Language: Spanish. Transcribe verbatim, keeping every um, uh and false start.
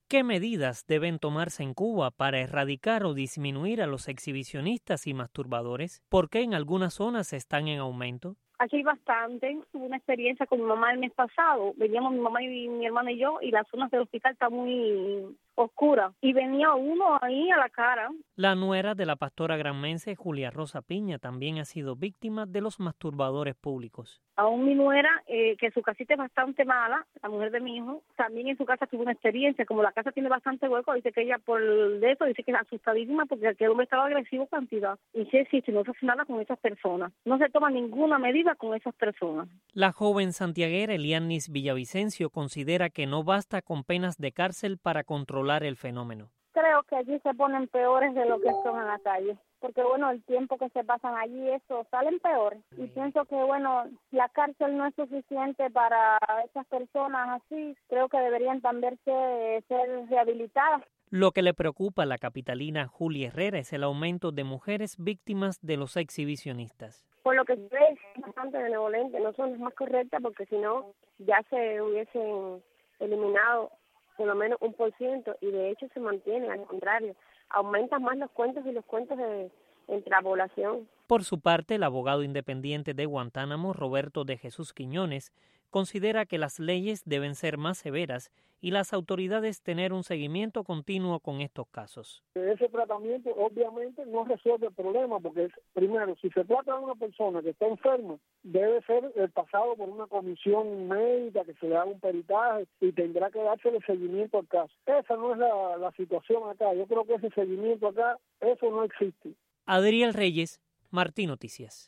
¿Qué medidas deben tomarse en Cuba para erradicar o disminuir a los exhibicionistas y masturbadores? ¿Por qué en algunas zonas están en aumento? Aquí hay bastante. Tuve una experiencia con mi mamá el mes pasado. Veníamos mi mamá y mi hermana y yo, y las zonas del hospital están muy oscuras. Y venía uno ahí a la cara. La nuera de la pastora granmense Julia Rosa Piña también ha sido víctima de los masturbadores públicos. Aún mi nuera, eh, que su casita es bastante mala, la mujer de mi hijo, también en su casa tuvo una experiencia. Como la casa tiene bastante hueco, dice que ella por de eso, dice que es asustadísima porque aquel hombre estaba agresivo cantidad. Y sí existe, no se hace nada con esas personas. No se toma ninguna medida con esas personas. La joven santiaguera Elianis Villavicencio considera que no basta con penas de cárcel para controlar el fenómeno. Creo que allí se ponen peores de lo que son en la calle, porque bueno, el tiempo que se pasan allí, eso, salen peores. Y pienso que bueno, la cárcel no es suficiente para esas personas así, creo que deberían también ser, ser rehabilitadas. Lo que le preocupa a la capitalina Julia Herrera es el aumento de mujeres víctimas de los exhibicionistas. Por lo que se ve, es bastante benevolente, no son las más correctas, porque si no, ya se hubiesen eliminado por lo menos un por ciento, y de hecho se mantiene, al contrario, aumentan más los cuentos y los cuentos de, entre la población. Por su parte, el abogado independiente de Guantánamo, Roberto de Jesús Quiñones, considera que las leyes deben ser más severas y las autoridades tener un seguimiento continuo con estos casos. Ese tratamiento obviamente no resuelve el problema, porque es, primero, si se trata de una persona que está enferma, debe ser eh, pasado por una comisión médica, que se le haga un peritaje y tendrá que darse el seguimiento al caso. Esa no es la, la situación acá. Yo creo que ese seguimiento acá, eso no existe. Adriel Reyes, Martí Noticias.